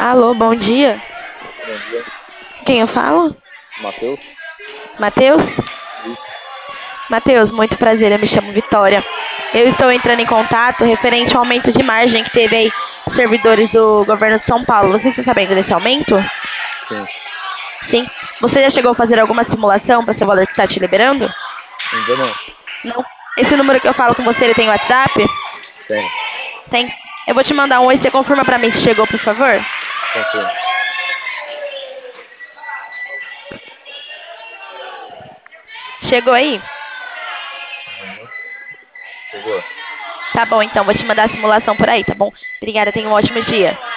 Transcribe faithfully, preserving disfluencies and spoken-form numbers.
Alô, bom dia. Bom dia, Quem eu falo? Matheus. Matheus? Isso, Matheus, muito prazer, eu me chamo Vitória. Eu estou entrando em contato referente ao aumento de margem que teve aí servidores do governo de São Paulo. Você está sabendo desse aumento? sim. Sim. Você já chegou a fazer alguma simulação para ser o valor que está te liberando? Ainda não. Não. Esse número que eu falo com você, ele tem WhatsApp? Tem. Tem. Eu vou te mandar um oi, você confirma para mim se chegou, por favor? Confirmo. Chegou aí? Uhum. Chegou. Tá bom, então, vou te mandar a simulação por aí, tá bom? Obrigada, tenha um ótimo dia.